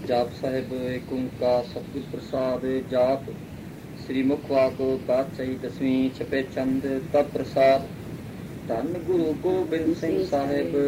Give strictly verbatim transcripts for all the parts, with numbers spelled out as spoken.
ਜਾਪ ਸਾਹਿਬ ਏਕ ਓਂਕਾਰ ਸਤਿਗੁਰ ਪ੍ਰਸਾਦ। ਜਾਪ ਸ੍ਰੀ ਮੁਖ ਵਾਕ ਪਾਤਸ਼ਾਹੀ ਦਸਵੀਂ ਛਪੇ ਚੰਦ ਤਤ ਪ੍ਰਸਾਦ। ਧੰਨ ਗੁਰੂ ਗੋਬਿੰਦ ਸਿੰਘ ਸਾਹਿਬ।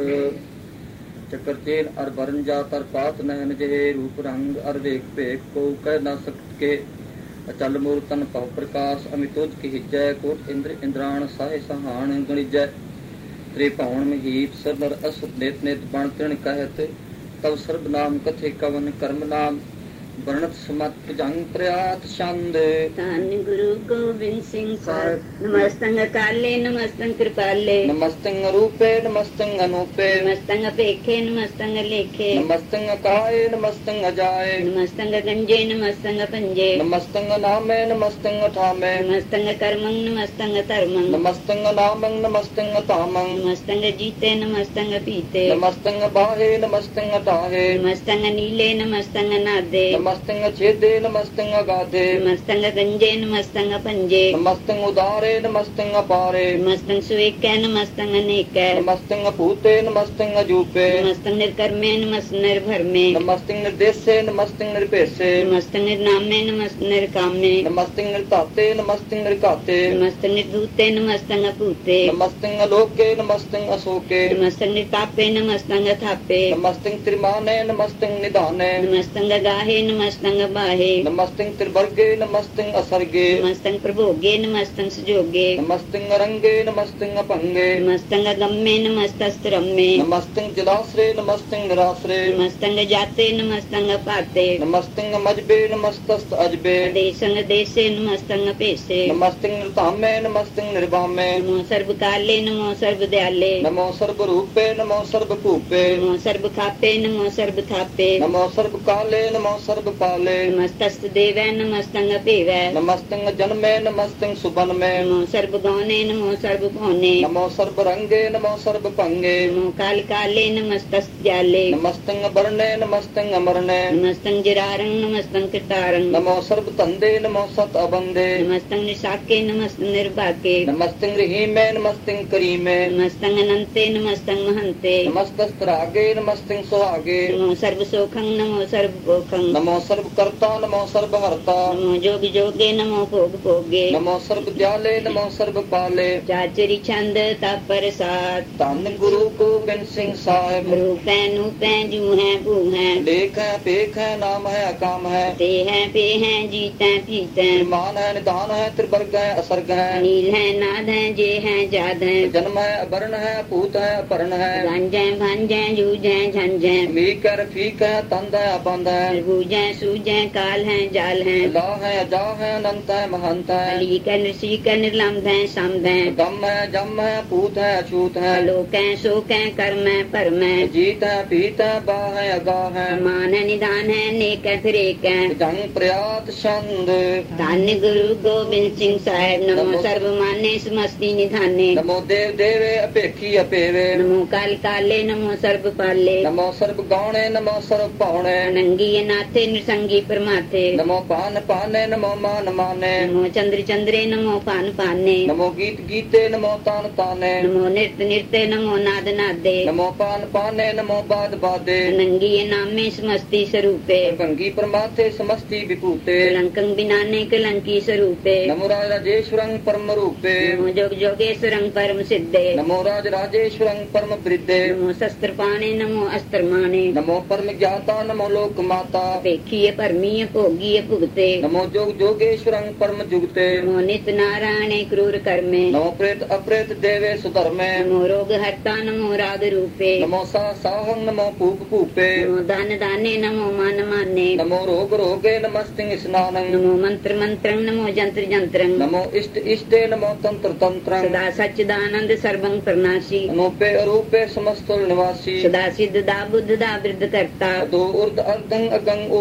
ਚੱਕਰ ਚੇਲ ਅਰ ਬਰਨ ਜਾ ਤਰ ਪਾਤ ਨੈਣ ਜਿਹੇ ਰੂਪ ਰੰਗ ਅਰ ਵੇਖ ਭੇਖ ਕੋ ਕਹਿ ਨਾ ਸਕਤ ਕੇ ਅਚਲ ਮੂਰਤਨ ਭਵ ਪ੍ਰਕਾਸ਼ ਅਮਿਤੋਜ ਕੀ ਹਿਜੈ ਕੋਟ ਇੰਦਰ ਇੰਦਰਾਣ ਸਾਹਿ ਸਹਾਣ ਗਣਿਜੈ ਤ੍ਰੇ ਭਵਨ ਮਹੀਪ ਸਰਨਰ ਅਸੁਤ ਨੇਤ ਨੇਤ ਬਣ ਤ੍ਰਿਣ ਕਹਿਤ ਤਵ ਸਰਬ ਨਾਮ ਕਥੇ ਕਵਨ ਕਰਮ ਨਾਮ ਵਰਣਤ ਸਮਤ ਜੰਗ ਪ੍ਰਿਆਤ ਛੰਦ। ਧੰਨ ਗੁਰੂ ਗੋਬਿੰਦ ਸਿੰਘ ਸਾਹਿਬ। ਨਮਸਤੰ ਅਕਾਲੇ ਨਮਸਤੰ ਕਿਰਪਾਲੇ ਨਮਸਤੰ ਰੂਪੇ ਨਮਸਤੰ ਅਨੂਪੇ ਨਮਸਤੰ ਅਪੇਖੇ ਨਮਸਤੰ ਲੇਖੇ ਨਮਸਤੰ ਅਕਾਏ ਨਮਸਤੰ ਅਜਾਏ ਨਮਸਤੰ ਗੰਜੇ ਨਮਸਤੰ ਪੰਜੇ ਨਮਸਤੰ ਨਾਮੇ ਨਮਸਤੰ ਠਾਮੇ ਨਮਸਤੰ ਕਰਮੰ ਨਮਸਤੰ ਧਰਮੰ ਨਮਸਤੰ ਨਾਮੰ ਨਮਸਤੰ ਤਾਮੰ ਨਮਸਤੰ ਜੀਤੇ ਨਮਸਤੰ ਪੀਤੇ ਨਮਸਤੰ ਬਾਹੇ ਨਮਸਤੰ ਟਾਹੇ ਨਮਸਤੰ ਨੀਲੇ ਨਮਸਤੰ ਨਾਦੇ ਨਮਸਤੰ ਛੇਦੇ ਨਮਸਤੰ ਅਗਾਧੇ ਨਮਸਤੰ ਗੰਜੇ ਨਮਸਤੰ ਪੰਜੇ ਨਮਸਤੰ ਉਦਾਰੇ ਨਮਸਤੰ ਅਪਾਰੇ ਨਮਸਤੰ ਸੁਏਕੈ ਨਮਸਤੰ ਅਨੇਕੈ ਨਮਸਤੰ ਭੂਤੇ ਨਮਸਤੰ ਅਜੂਪੇ ਨਮਸਤੰ ਨਿਰਕਰਮੇ ਨਮਸਤੰ ਨਿਰਭਰਮੇ ਨਮਸਤੰ ਨਿਰਦੇਸੇ ਨਮਸਤੰ ਨਿਰਭੇਸੇ ਨਮਸਤੰ ਨਿਰਨਾਮੇ ਨਮਸਤੰ ਨਿਰਕਾਮੇ ਨਮਸਤੰ ਨਿਰਤਾਤੇ ਨਮਸਤੰ ਨਿਰਘਾਤੇ ਨਮਸਤੰ ਨਿਰਧੂਤੇ ਨਮਸਤੰ ਅਭੂਤੇ ਨਮਸਤੰ ਅਲੋਕੇ ਨਮਸਤੰ ਅਸੋਕੇ ਨਮਸਤੰ ਨਿਰਤਾਪੇ ਨਮਸਤੰ ਅਥਾਪੇ ਨਮਸਤੰ ਤ੍ਰਿਮਾਨੇ ਨਮਸਤੰ ਨਿਧਾਨੇ ਨਮਸਤੰ ਗਾਹੇ ਨਮਸਤੰ ਬਾਹੇ ਨਮਸਤੰ ਤ੍ਰਿਵਰਗੇ ਨਮਸਤੰ ਅਸਰਗੇ ਨਮਸਤੰ ਪ੍ਰਭੋਗੇ ਨਮਸਤੰ ਸੁਜੋਗੇ ਨਮਸਤੰ ਰੰਗੇ ਨਮਸਤੰ ਅਭੰਗੇ ਨਮਸਤੰ ਗੰਮੇ ਨਮਸਤਸਤਰਮੇ ਨਮਸਤੰ ਜਲਾਸਰੇ ਨਮਸਤੰ ਨਿਰਾਸਰੇ ਨਮਸਤੰ ਜਾਤੇ ਨਮਸਤੰ ਪਾਤੇ ਨਮਸਤੰ ਮਜਬੇ ਨਮਸਤਸਤ ਅਜਬੇ ਦੇਸੰ ਦੇਸੇ ਨਮਸਤੰ ਭੇਸੇ ਨਮਸਤੰ ਨਿਰਧਾਮੇ ਨਮਸਤੰ ਨਿਰਭਾਮੇ ਨਮੋ ਸਰਬ ਕਾਲੇ ਨਮੋ ਸਰਬ ਦਿਆਲੇ ਨਮੋ ਸਰਬ ਰੂਪੇ ਨਮੋ ਸਰਬ ਭੂਪੇ ਨਮੋ ਸਰਬ ਖਾਪੇ ਨਮੋ ਸਰਬ ਥਾਪੇ ਨਮੋ ਸਰਬ ਕਾਲੇ ਨਮੋ ਸਰਬ ਪਾਲੇ ਨਮਸਤਸਤ ਦੇਵੈ ਨਮਸਤੰ ਭੇਵੈ ਨਮਸਤੰ ਜਨਮੇ ਨਮਸਤੰ ਸੁਬਨਮੇ ਨਮੋ ਸਰਬ ਗੌਨੇ ਨਮੋ ਸਰਬ ਭੋਨੇ ਨਮੋ ਸਰਬ ਰੰਗੇ ਨਮੋ ਸਰਬ ਭੰਗੇ ਨਮੋ ਕਾਲ ਕਾਲੇ ਨਮਸਤਸ ਜਾਲੇ ਨਮਸਤੰ ਬਰਨੇ ਨਮਸਤੰ ਅਮਰਨੇ ਨਮਸਤੰ ਜਰਾਰੰ ਨਮਸਤੰ ਕਿਤਾਰੰ ਨਮੋ ਸਰਬ ਧੰਦੇ ਨਮੋ ਸਤ ਅਬੰਦੇ ਨਮਸਤੰ ਨਿਸਾਕੇ ਨਮਸਤੰ ਨਿਰਭਾਕੇ ਨਮਸਤੰ ਰਹੀਮੇ ਨਮਸਤੰ ਕਰੀਮੇ ਨਮਸਤੰ ਅਨੰਤੇ ਨਮਸਤੰ ਮਹੰਤੇ ਨਮਸਤਸਤ ਰਾਗੇ ਨਮਸਤੰ ਸੁਹਾਗੇ ਨਮੋ ਸਰਬ ਸੋਖੰ ਨਮੋ ਸਰਬ ਭੋਖੰ ਨਮੋ ਸਰਬ ਕਰਤਾ ਨਮੋ ਸਰਬ ਹਰਤਾ ਨਮੋ ਜੋਗ ਜੋਗੇ ਨਮੋ ਭੋਗ ਭੋਗੇ ਨਮੋ ਸਰਬ ਦਿਆਲੇ ਨਮੋ ਸਰਬ ਪਾਲੇ ਚਾਚਰੀ ਛੰਦ ਤਪਰਸਾਦ। ਧੰਨ ਗੁਰੂ ਗੋਬਿੰਦ ਸਿੰਘ ਸਾਹਿਬ। ਰੂਪੈ ਨੂਪੈ ਜੂ ਹੈ ਭੂ ਹੈ ਲੇਖ ਹੈ ਪੇਖ ਹੈ ਨਾਮ ਹੈ ਅਕਾਮ ਹੈ ਤੇ ਹੈ ਪੇ ਹੈ ਜੀਤੈ ਪੀਤੈ ਨਿਰਮਾਨ ਹੈ ਨਿਦਾਨ ਹੈ ਤ੍ਰਿਵਰਗ ਹੈ ਅਸਰਗ ਹੈ ਅਨੀਲ ਹੈ ਨਾਦ ਹੈ ਜੇ ਹੈ ਜਾਦ ਹੈ ਜਨਮ ਹੈ ਅਬਰਨ ਹੈ ਭੂਤ ਹੈ ਅਪਰਨ ਹੈ ਗੰਜੈ ਭੰਜੈ ਜੂਜੈ ਝੰਜੈ ਮੀਕ ਹੈ ਰਫੀਕ ਹੈ ਤੰਦ ਹੈ ਅਬੰਦ ਹੈ ਬੂਜੈ ਸੂਜੈ ਕਾਲ ਹੈ ਜਾਲ ਹੈ ਲਾ ਹੈ ਅਜਾ ਹੈ ਅਨੰਤ ਹੈ ਮਹੰਤ ਹੈ ਅਲੀਕ ਨਿਰਸੀਕ ਨਿਰਲੰਭ ਹੈ ਸੰਭ ਹੈ ਦਮ ਹੈ ਜਮ ਹੈ ਭੂਤ ਹੈ ਅਛੂਤ ਹੈ ਲੋਕੈ ਸੋਕੈ ਕਰਮ ਹੈ ਭਰਮ ਹੈ ਜੀਤ ਹੈ ਪੀਤ ਹੈ ਬਾ ਹੈ ਅਗਾ ਹੈ ਮਾਨ ਹੈ ਨਿਦਾਨ ਹੈ ਨੇਕ ਹੈ ਫਿਰੇਕ ਹੈ ਜੰਗ ਪ੍ਰਿਆਤ ਛੰਦ। ਧੰਨ ਗੁਰੂ ਗੋਬਿੰਦ ਸਿੰਘ ਸਾਹਿਬ। ਨਮੋ ਸਰਬ ਮਾਨੇ ਸਮਸਤੀ ਨਿਧਾਨੇ ਨਮੋ ਦੇਵ ਦੇਵੇ ਅਪੇਖੀ ਅਪੇਵੇ ਨਮੋ ਕਾਲ ਕਾਲੇ ਨਮੋ ਸਰਬ ਪਾਲੇ ਨਮੋ ਸਰਬ ਗਾਉਣੇ ਨਮੋ ਸਰਬ ਭਾਉਣੇ ਅਨੰਗੀ ਨਾਥੇ ਨਿਰਸੰਗੀ ਪਰਮਾਥੇ ਨਮੋ ਪਾਨ ਪਾਨੇ ਨਮੋ ਮਾਨ ਮਾਨੇ ਨਮੋ ਚੰਦਰ ਚੰਦਰੇ ਨਮੋ ਪਾਨ ਪਾਨੇ ਨਮੋ ਗੀਤ ਗੀਤੇ ਨਮੋ ਤਾਨ ਤਾਨੇ ਨਮੋ ਨਿਰਤ ਨਿਰਤੇ ਨਮੋ ਨਾਦ ਨਾਦੇ ਨਮੋ ਪਾਨ ਪਾਨੇ ਨਮੋ ਬਾਦ ਬਾਦੇ ਅਨੰਗੀ ਨਾਮੇ ਸਮਸਤੀ ਸਰੂਪੇ ਭੰਗੀ ਪਰਮਾਥੇ ਸਮਸਤੀ ਵਿਭੂਤੇ ਕਲੰਕੰ ਬਿਨਾਨੇ ਕਲੰਕੀ ਸਰੂਪੇ ਨਮੋ ਰਾਜ ਰਾਜੇਸ਼ਵਰੰ ਪਰਮ ਰੂਪੇ ਨਮੋ ਜੋਗ ਜੋਗੇਸ਼ਵਰੰ ਪਰਮ ਸਿੱਧੇ ਨਮੋ ਰਾਜ ਰਾਜੇਸ਼ਵਰੰ ਪਰਮ ਬ੍ਰਿਧੇ ਨਮੋ ਸ਼ਸਤਰ ਪਾਣੇ ਨਮੋ ਅਸਤਰ ਮਾਣੇ ਨਮੋ ਪਰਮ ਗਿਆਤਾ ਨਮੋ ਲੋਕ ਮਾਤਾ ਵੇਖੀਏ ਭਰਮੀਏ ਭੋਗੀਏ ਭੁਗਤੇ ਨਮੋ ਜੋਗ ਜੋਗੇਸ਼ਵਰੰ ਪਰਮ ਜੁਗਤੇ ਨਮੋ ਨਿਤ ਨਾਰਾਇਣੇ ਕਰੂਰ ਕਰਮੇ ਨਮੋ ਪ੍ਰੇਤ ਅਪ੍ਰੇਤ ਦੇਵੇ ਸੁਧਰਮੇ ਨਮੋ ਰੋਗ ਹਰਤਾ ਨਮੋ ਰਾਗ ਰੂਪੇ ਨਮੋ ਸਾ ਸਾਹੰ ਨਮੋ ਭੂਪ ਭੂਪੇ ਨਮੋ ਦਾਨ ਦਾਨੇ ਨਮੋ ਮਨ ਮਾਨੇ ਨਮੋ ਰੋਗ ਰੋਗੇ ਨਮਸਤਿੰ ਇਸਨਾਨੰ ਨਮੋ ਮੰਤਰ ਮੰਤਰੰ ਨਮੋ ਜੰਤਰ ਜੰਤਰੰ ਨਮੋ ਇਸ਼ਟ ਇਸ਼ਟੇ ਨਮੋ ਤੰਤਰ ਤੰਤਰੰ ਸਦਾ ਸਚਿਦਾਨੰਦ ਸਰਬੰ ਪ੍ਰਨਾਸ਼ੀ ਅਨੂਪੇ ਅਰੂਪੇ ਸਮਸਤੁਲ ਨਿਵਾਸੀ ਸਦਾ ਸਿੱਧ ਦਾ ਬੁੱਧ ਦਾ ਬਿਰਧ ਕਰਤਾ ਅਦੋ ਉਰਦ ਅਰਧੰ ਅਗੰ ਓ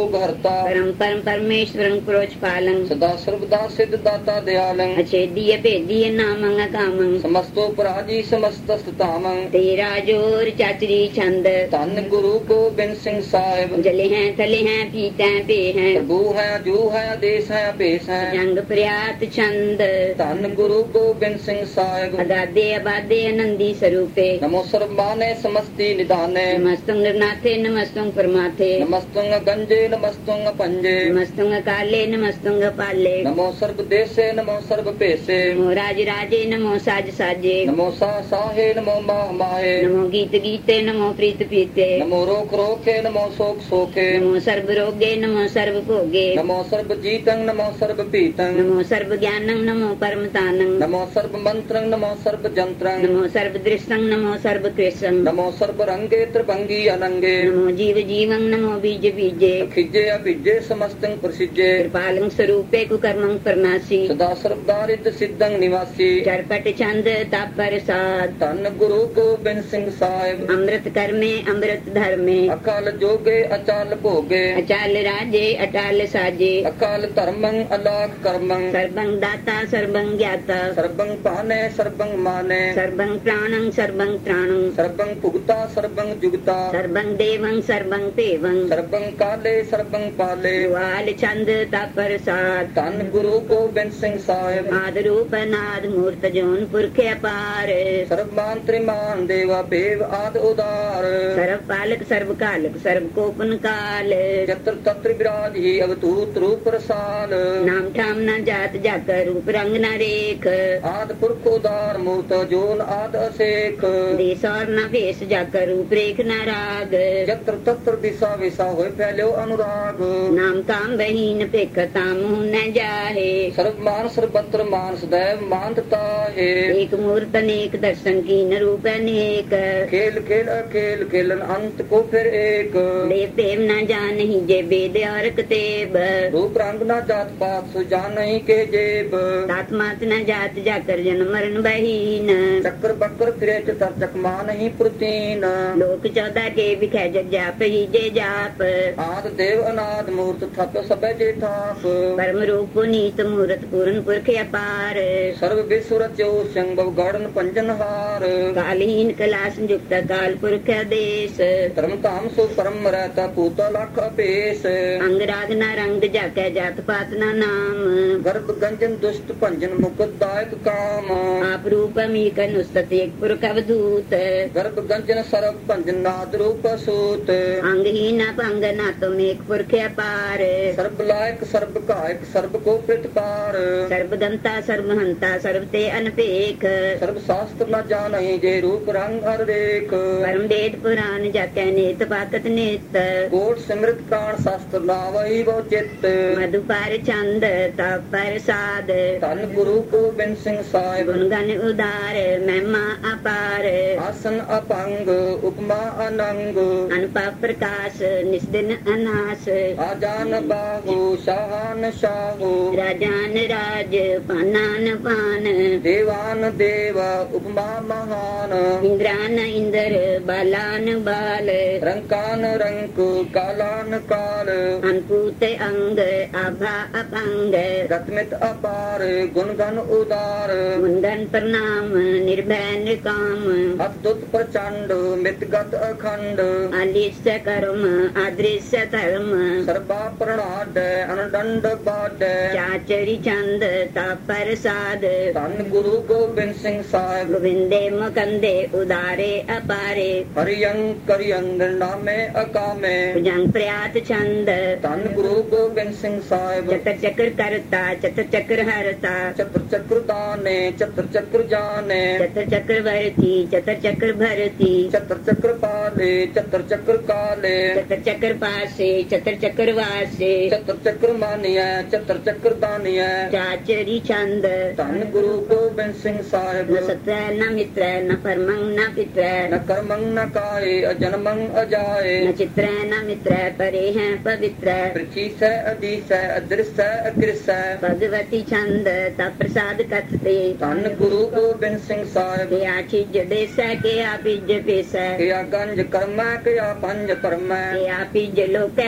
ਰੋਗ ਹਰਤਾ परम परम परमेश्वरं पुरोच पालं सदा सर्वदा सिद्ध दाता दयालं अछेदीय भेदीय नामं कामं समस्तो पराजी समस्त स्तामं तेरा जोर चाचरी छंद धन गुरु गोबिंद सिंह साहिब जले हैं थले हैं पीते हैं पे हैं प्रभु है जू है देश है भेष है जंग प्रयात छंद धन गुरु गोबिंद सिंह साहिब अगाधे अबाधे आनंदी स्वरूपे नमो सर्वमाने समस्ति निधाने नमस्तुंग नाथे नमस्तुंग परमाथे नमस्तुंग गंजे नमस्तुंग पंजे नमस्तुंग काले नमस्तुंग पाले नमो सर्व देशे नमो सर्व पेशे नमो राज राजे नमो साज साजे नमो सा साहे नमो माह माहे नमो गीत गीते नमो प्रीत प्रीते नमो रोख रोखे नमो शोक शोखे नमो सर्व रोगे नमो सर्व भोगे नमो सर्व जीतं नमो सर्व पीतं नमो सर्व ज्ञानं नमो परमतानं नमो सर्व मंत्रं नमो सर्व जंत्रं नमो सर्व दृष्टं नमो सर्व कृष्णं नमो सर्व रंगे त्रिभंगी अनंगे नमो जीव जीवं नमो बीज बीजे खिजे अभिजे समस्तं प्रसिद्धे कृपालं स्वरूपे कुकर्मं परनासी सदा सर्वदारित सिद्धं निवासी चरपट छंद तापर साध धन गुरु गोबिंद सिंह साहिब अमृत कर्मे अमृत धर्मे अकाल जोगे अचाल भोगे अचाल राजे अटाल साजे अकाल धर्मं अलाख कर्मं सर्वं दाता सर्वं ज्ञाता सर्वं पाने सर्वं माने सर्वं प्राणं सर्वं त्राणं सर्वं पुगता सर्वं जुगता सर्वं देवं सर्वं पेवं सर्वं काले सर्वं पाले वाल छंद तापर साध धन गुरु गोबिंद सिंह साहिब आद रूप नाद मूर्त जोन पुरखे अपार सर्वमान त्रिमान देवा भेव आद उदार सर्व पालक सर्व कालक सर्व कोपन काल जत्र तत्र विराज ही अवधूत रूप रसाल नाम ठाम न जात जाकर रूप रंग न रेख आद पुरख उदार मूर्त जोन आद असेख देश और न भेष जाकर रूप रेख न राग जत्र तत्र दिशा विशा होय फैल्यो अनुराग नाम काम बहीन पेखता मुँह न जाहे सर्व मान सर्वत्र मान सदैव मानता है एक मूर्त अनेक दर्शन की न रूप अनेक खेल खेल अखेल खेलन अंत को फिर एक देव देव न जान ही जे वेद और कतेब रूप रंग न जात पात सो जान नहीं के जेब तात मात न जात जाकर जन्म मरण बहीन चक्कर बक्कर फिरे चतर चकमा नहीं प्रतीन लोक चौदह के बिखै जग जाप ही जे जाप आद देव अनाद मूर्त थप सबे जे थाप परम रूप पुनीत मूर्त पूर्ण पुरख अपार सर्व विश्व रचो संभव गढ़न पंजन हार कालहीन कलास युक्त काल पुरख देश धर्म धाम सो परम रहता पूता लख अपेश अंग राग न रंग जाकै जात पात न नाम गर्भ गंजन दुष्ट भंजन मुकदायक काम आप रूप अमीक नुस्तत एक पुरख अवधूत गर्भ गंजन सर्व भंजन नाद रूप सूत अंगहीन पंग न तुम एक पुरख अपार सर्व लायक सर्व कायक सर्व को प्रतिपार सर्वदंता सर्वहंता सर्वते अनपेख सर्व शास्त्र न जानहि जे रूप रंग हर रेख परम वेद पुराण जाकै नेत पाकत नेत कोट सिमृत प्राण शास्त्र नावहि वो चित्त मधुपार छंद तापर साध धन गुरु गोबिंद सिंह साहिब गुणगन उदार महिमा अपार आसन अपंग उपमा अनंग अनपा प्रकाश निस्दिन अनास आजान बाहु शाहान शाहु राजान राज पानान पान देवान देव उपमा महान इंद्रान इंद्र बालान बाल रंकान रंक कालान काल अनपूत अंग आभा अपंग गतमित अपार गुणगन उदार मुंडन प्रणाम निर्भय निकाम अद्भुत प्रचंड मितगत अखंड आलिस्य कर्म आदृश्य धर्म सर्वा प्रणाद अनदंड बाड चाचरी चंद तापर साध धन गुरु गोबिंद सिंह साहिब गोविंदे मुकंदे उदारे अपारे हरियं करियंग नामे अकामे भुजंग प्रयात छंद धन गुरु गोबिंद सिंह साहिब चतर चक्र करता चतर चक्र हरता चतुर चक्र दाने चतुर चक्र जाने चतर चक्र भरती चतर चक्र भरती चतुर चक्र पाले चतुर चक्र काले चतर चक्र पासे चतर चक्र वासे चतुर चक्र मानिया चतुर चक्र दानिया चाचरी छंद धन गुरु गोबिंद सिंह साहिब न सत्र न मित्र न परमं न पित्र न कर्मं न काये अजन्मं अजाये न चित्र न मित्र परे हैं पवित्र पृथ्वी से अधीश है अदृश्य है अकृष्य है भगवती छंद तप्रसाद कथते धन गुरु गोबिंद सिंह साहिब के आखिज देश के आपिज पेश किया गंज कर्म किया पंज परम के आपिज लोक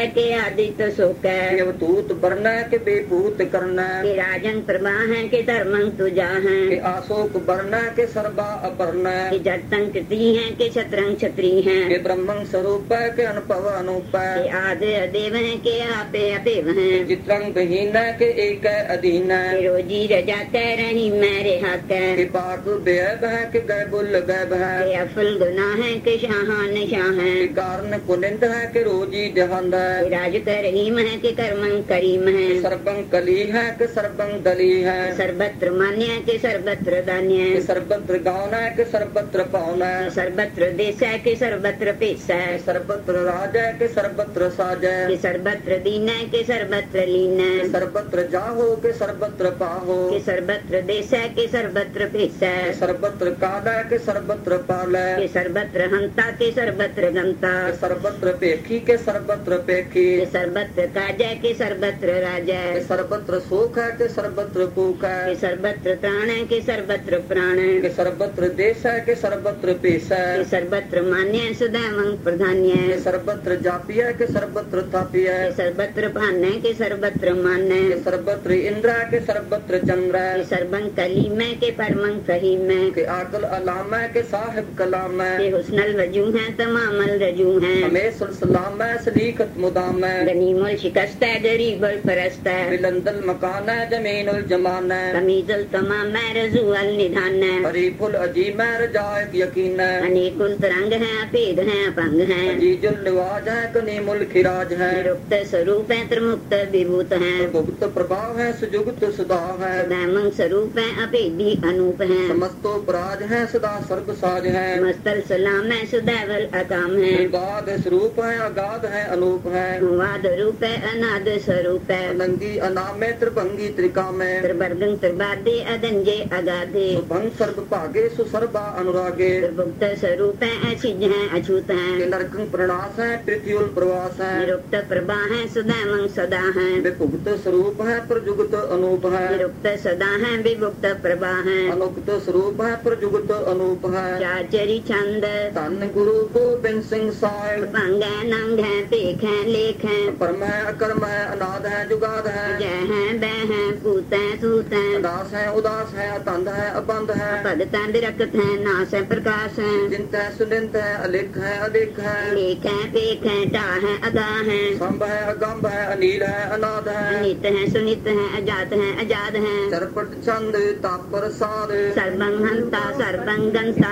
के आदित्य शोक कि अवधूत बरना के बेभूत करना के राजन प्रभा है के धर्मं तुजा है कि आशोक बरना के सर्वा अपरना के जटं कृति है के छत्रं छत्री है के ब्रह्मं स्वरूप के अनुभव अनूप के आदि अदेव है के आपे अपेव है चित्रं विहीन के एक अधीन के रोजी रजा कह रही मेरे हक के पाक बेअब है के गैबुल गैब है के अफुल गुना है के शाहान शाह है के कारण कुनिंद है के रोजी जहंद है के राज कर रहीम है के कर्मं करीम है के सर्वं कली है के सर्वं दली है सर्वत्र मान्य के सर्वत्र दान्य के सर्वत्र गाउन है के सर्वत्र पाउन है के सर्वत्र देश है के सर्वत्र पेश है के सर्वत्र राज है के सर्वत्र साज है के सर्वत्र दीन है के सर्वत्र लीन है के सर्वत्र जाहो के सर्वत्र पाहो के सर्वत्र देश है के सर्वत्र पेश है के सर्वत्र काल है के सर्वत्र पाल है के सर्वत्र हंता के सर्वत्र गंता के सर्वत्र पेखी के सर्वत्र पेखी के सर्वत्र काज है के सर्वत्र राज है के सर्वत्र सुख है के सर्वत्र भूख है के सर्वत्र प्राण है के सर्वत्र प्राण है के सर्वत्र देश है के सर्वत्र पेश है के सर्वत्र मान्य है सदैवं प्रधान्य के है सर्वत्र जापी है के सर्वत्र थापी है के सर्वत्र पान है के सर्वत्र मान है के सर्वत्र इंद्र है के सर्वत्र चंद्र के है सर्वं कलीम है के परमं फहीम है के आकल अलाम है के साहिब कलाम है के हुस्नल वजू है तमामल रजू है हमें सुलसलाम है सलीकत मुदाम है गनीमुल शिकस्त है गरीबल परस्त है बिलंदल मकान है जमीनुल जमान है तमीजुल तमाम है रजू अल निधान है हरीफुल अजीम है रजायक यकीन है अनेकुल तरंग है अपेद है अपंग है अजीजुल निवाज है कनीमुल खिराज है निरुक्त स्वरूप है त्रिमुक्त विभूत है गुप्त प्रभाव है सुजुगत सुधा है सदैवं स्वरूप है अपेदी अनूप है समस्तो पराज है सदा सर्व साज है मस्तल सलाम है सदैवल अकाम है गाद स्वरूप है अगाध है अनूप है वाद रूप है अनाद स्वरूप है नंगी अनामे त्रिभंगी त्रिकामे त्रिवर्गं त्रिबादे अदंजे अगाधे भंग सर्व भागे सुसर्वा अनुरागे त्रिभुक्त स्वरूप है अचिज है अछूत है नरकं प्रणास है पृथ्वीउल प्रवास है निरुक्त प्रभा है सदैवं सदा है विभुक्त स्वरूप है प्रजुगत अनूप है निरुक्त सदा है विभुक्त प्रभा है अनुक्त स्वरूप है प्रजुगत अनूप है चाचरी छंद धन गुरु गोबिंद सिंह साहिब पंग है नंग है पेख है लेख है परम है अकर्म है अनाद है जुगाद है जय है बह है पूत है सूत है उदास है उदास है अतंद है अबंध है पदत है विरक्त है नाश है प्रकाश है चिंत है सुनिंत है अलिख है अधिक है लेख है पेख है टा है अगा है संभ है अगंभ है अनील है अनाद है अनित है सुनित है अजात है अजाद है चरपट छंद तापर साध सर्वं हंता सर्वं गंता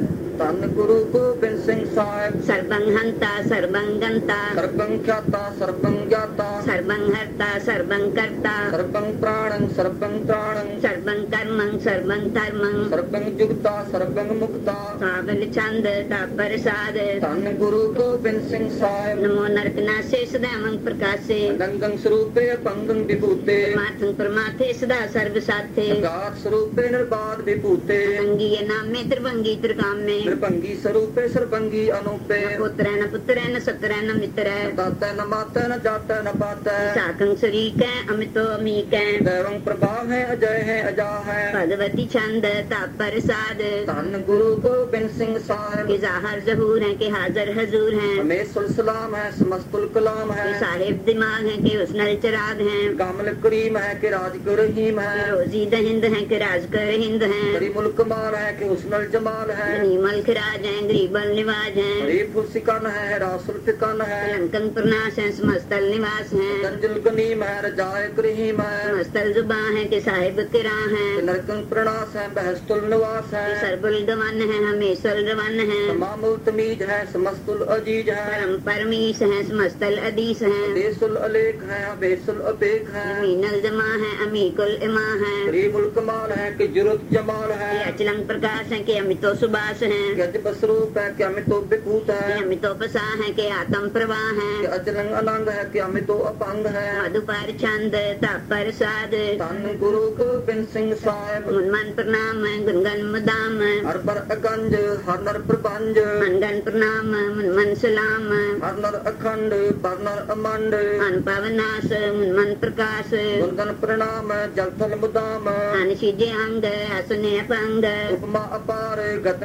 धन गुरु गोबिंद सिंह साहिब सर्वं हंता सर्वं गंता सर्वं ख्याता सर्वं ज्ञाता सर्वं हर्ता सर्वं कर्ता सर्वं प्राणं सर्वं त्राणं सर्वं कर्मं सर्वं धर्मं सर्वं जुगता सर्वं मुक्ता काबल छंद तापर साध धन गुरु गोबिंद सिंह साहिब नमो नरकनाशे सदैवं प्रकाशे नंगं स्वरूपे पंगं विभूते माथं परमाथे सदा सर्व साथे गात स्वरूपे निर्बाध विभूते अंगीय नामे त्रिभंगी त्रिकामे त्रिभंगी स्वरूपे सर्वंगी अनूपे पुत्र न पुत्र न सत्र न मित्र दाता न माता न जाता न पाता साकं शरीक है अमितो अमीक है दैवं प्रभाव है अजय है अजा है भगवती छंद तापर साध धन गुरु गोबिंद सिंह साहिब के जाहर जहूर है के हाजर हजूर है हमें सुलसलाम है समस्तुल कलाम है के साहिब दिमाग है के उसनल चराग है कामल करीम है कि राज कर रहीम के है रोजी दहिंद है के राज कर हिंद है बड़ी मुल्क माल है कि हुस्नल जमाल है नीमल खराज है गरीबल निवाज है बड़ी फुसिकन है रासुल फिकन है लंकन प्रनाश है समस्तल निवास है गंजुल गनीम है रजाय रहीम है समस्तल जुबा है के साहिब किरा है नरकं प्रणास है बहस्तुल निवास के है सरबुल गवन है हमेशल रवन है तमामुल तमीज है समस्तुल अजीज है परम परमीश है समस्तल अदीस है देसुल अलेख है बेसुल अपेख है मीनल जमा है अमीकुल इमा है गरीबुल कमाल है कि जुरुत जमाल है के अचलंग प्रकाश है के अमितो सुबास है कि अजब स्वरूप है कि अमितो विभूत के है अमितो पसा है के आत्म प्रवाह कि है अचलंग अनंग है कि अमितो अपंग है मधुपर छंद तापर साध धन गुरु गोबिंद सिंह साहिब मुनमन प्रणाम गुनगन मुदाम हर बर अगंज हर नर प्रबंज मनगन प्रणाम मुनमन सलाम हर नर अखंड पर नर अमंड मन पवनाश मुनमन प्रकाश गुणगन प्रणाम जलथल मुदाम अन शिजे अंग असने पंग उपमा अपार गतमित उदार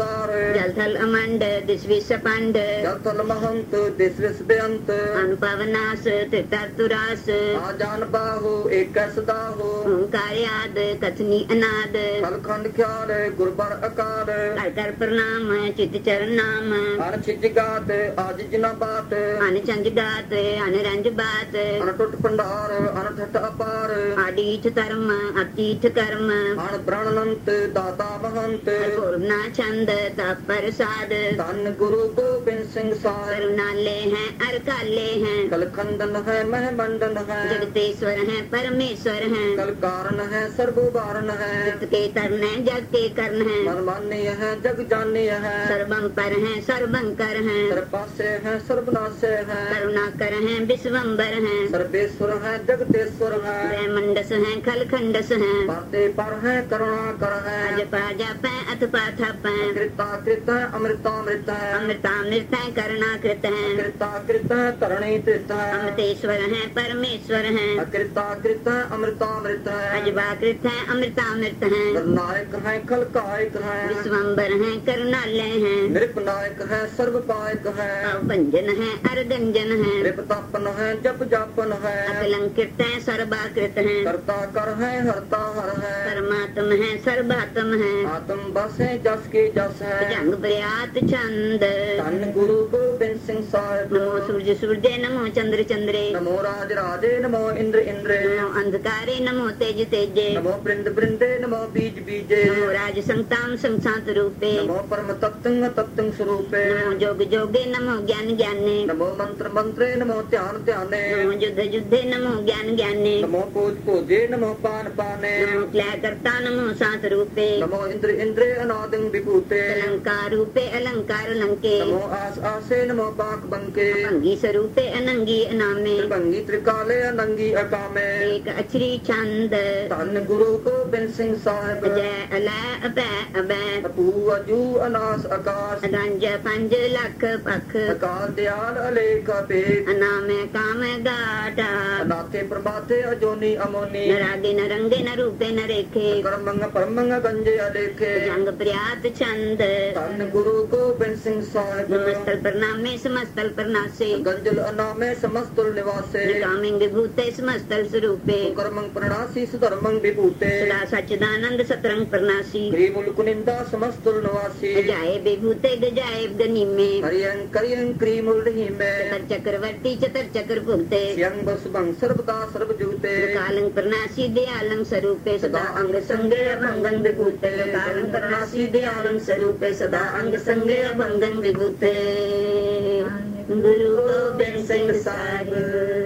ਅਵਤਾਰ ਜਲ ਥਲ ਅਮੰਡ ਦਿਸ ਵਿਸ ਪੰਡ ਜਲ ਥਲ ਮਹੰਤ ਦਿਸ ਵਿਸ ਬੇਅੰਤ ਅਨੁਪਵਨਾਸ ਤਿਤਰਤੁਰਾਸ ਆ ਜਾਨ ਬਾਹੋ ਏਕੈ ਸਦਾਹੋ ਓੰਕਾਰ ਆਦ ਕਥਨੀ ਅਨਾਦ ਖਲਖੰਡ ਖਿਆਲ ਗੁਰਬਰ ਅਕਾਲ ਕਰ ਕਰ ਪ੍ਰਣਾਮ ਚਿਤ ਚਰਨ ਨਾਮ ਅਨ ਛਿਜ ਗਾਤ ਅੱਜ ਜਿਨਾ ਬਾਤ ਅਨ ਚੰਜ ਗਾਤ ਅਨ ਰੰਜ ਬਾਤ ਅਨ ਟੁੱਟ ਭੰਡਾਰ ਅਨ ਠਟ ਅਪਾਰ ਆਡੀਠ ਧਰਮ ਅਤੀਠ ਕਰਮ ਅਨ ਬ੍ਰਹਣੰਤ ਦਾਤਾ ਮਹੰਤ ਗੁਰਨਾ ਚੰਦ ਤਪ ਪ੍ਰਸਾਦ ਧੰਨ ਗੁਰੂ ਗੋਬਿੰਦ ਸਿੰਘ ਸਾਹਿਬ करुणाले हैं अर काले हैं ਕਲਖੰਡਨ ਹੈ ਮਹਿ ਮੰਡਨ ਹੈ जगतेश्वर हैं परमेश्वर हैं ਕਲ ਕਾਰਨ ਹੈ ਸਰਬ ਬਾਰਨ ਹੈ चित्त के तरण हैं जग के कर्ण हैं ਮਨ ਮਾਨਿ ਹੈ ਜਗ ਜਾਣਿ ਹੈ सर्वं पर हैं सर्वंकर हैं ਸਰ ਪਾਸੇ ਹੈ ਸਰਬਨਾਸੇ ਹੈ करुणाकर हैं विश्वम्बर हैं ਸਰਬੇਸ਼ਵਰ ਹੈ ਜਗਤੇਸ਼ਵਰ ਹੈ ब्रह्मंडस हैं खलखंडस हैं ਪਰਤੇ ਪਰ ਹੈ ਕਰੁਣਾ ਕਰ ਹੈ अजपा जापै अथपा थपै ਕ੍ਰਿਤਾ ਕ੍ਰਿਤ ਹੈ ਅਮ੍ਰਿਤਾ ਅਮ੍ਰਿਤ ਹੈ अमृतामृत हैं करुणाकृत हैं ਕ੍ਰਿਤਾ ਕ੍ਰਿਤ ਹੈ ਤਰਣੀ ਤ੍ਰਿਤ ਹੈ अमृतेश्वर हैं परमेश्वर हैं ਅਕ੍ਰਿਤਾ ਕ੍ਰਿਤ ਹੈ ਅਮ੍ਰਿਤਾ ਅਮ੍ਰਿਤ ਹੈ अजबाकृत हैं अमृतामृत हैं ਨਾਇਕ ਹੈ ਖਲਕਾਇਕ ਹੈ विश्वम्बर हैं करुणालय हैं ਨਿਰਪ ਨਾਇਕ ਹੈ ਸਰਬ ਪਾਇਕ ਹੈ भंजन है अरगंजन है ਨਿਰਪ ਤਪਨ ਹੈ ਜਪ ਜਾਪਨ ਹੈ अकलंकृत है सर्वाकृत है ਕਰਤਾ ਕਰ ਹੈ ਹਰਤਾ ਹਰ ਹੈ परमात्म है सर्वात्म है ਆਤਮ ਬਸ ਹੈ ਜਸ ਕੇ ਜਸ ਹੈ भुजंग प्रयात छंद ਧੰਨ ਗੁਰੂ ਗੋਬਿੰਦ ਸਿੰਘ ਸਾਹਿਬ नमो सूर्य सूर्य नमो चंद्र चंद्रे ਨਮੋ ਰਾਜ ਰਾਜੇ ਨਮੋ ਇੰਦਰ ਇੰਦਰੇ नमो अंधकारे नमो तेज तेजे ਨਮੋ ਬ੍ਰਿੰਦ ਬ੍ਰਿੰਦੇ ਨਮੋ ਬੀਜ ਬੀਜੇ नमो राज संताम संसात रूपे ਨਮੋ ਪਰਮ ਤਤੰਗ ਤਤੰਗ ਸਰੂਪੇ नमो जोग जोगे नमो ज्ञान ज्ञाने ਨਮੋ ਮੰਤਰ ਮੰਤਰੇ ਨਮੋ ਧਿਆਨ ਧਿਆਨੇ नमो युद्ध युद्धे नमो ज्ञान ज्ञाने ਨਮੋ ਭੋਜ ਭੋਜੇ ਨਮੋ ਪਾਨ ਪਾਨੇ नमो क्लयकर्ता नमो सात रूपे ਨਮੋ ਇੰਦਰ ਇੰਦਰੇ ਅਨਾਦਿੰ ਵਿਭੂਤੇ अलंकार रूपे अलंकार लंके ਨਮੋ ਆਸ ਆਸੇ ਨਮੋ ਪਾਕ ਬੰਕੇ भंगी स्वरूपे अनंगी अनामे ਭੰਗੀ ਤ੍ਰਿਕਾਲੇ ਅਨੰਗੀ ਅਕਾਮੇ एक अचरी छंद ਧੰਨ ਗੁਰੂ ਗੋਬਿੰਦ ਸਿੰਘ ਸਾਹਿਬ अजय अलय अभय अभय ਅਪੂ ਅਜੂ ਅਨਾਸ ਆਕਾਸ਼ रंज पंज लख पख ਅਕਾਲ ਦਿਆਲ ਅਲੇਖ ਅਪੇਖ अनामे काम गाटा ਅਨਾਥੇ ਪ੍ਰਭਾਤੇ ਅਜੋਨੀ ਅਮੋਨੀ न रागे न रंगे न रूपे न रेखे ਕਰਮੰਗ ਪਰਮੰਗ ਗੰਜੇ ਅਲੇਖੇ जंग प्रयात छंद ਧੰਨ ਗੁਰੂ ਗੋਬਿੰਦ ਸਿੰਘ ਸਾਹਿਬ नमस्तल प्रणामे समस्तल प्रणासे ਗੰਜਲ ਅਨਾਮੇ ਸਮਸਤੁਲ ਨਿਵਾਸੇ कामिंग विभूते समस्तल स्वरूपे ਕਰਮੰਗ ਪ੍ਰਣਾਸੀ ਸੁਧਰਮੰਗ ਵਿਭੂਤੇ सदा सच्चिदानंद सतरंग प्रणासी ਗ੍ਰੀ ਮੁਲਕ ਨਿੰਦਾ ਸਮਸਤੁਲ ਨਿਵਾਸੀ गजाए विभूते गजाए गनीमे ਹਰਿਯੰ ਕਰਿਯੰ ਕ੍ਰੀ ਮੁਲ ਰਹੀਮੇ चतर चक्रवर्ती चतर चक्र भुगते ਸਿਯੰ ਬਸ ਭੰਗ ਸਰਬਦਾ ਸਰਬ ਜੂਤੇ कालं प्रणासी दयालं स्वरूपे सदा अंग संगे अभंगं विभूते कालं प्रणासी दयालं स्वरूपे सदा अंग संगे अभंगं विभूते गुरु गोबिंद सिंह साहिब।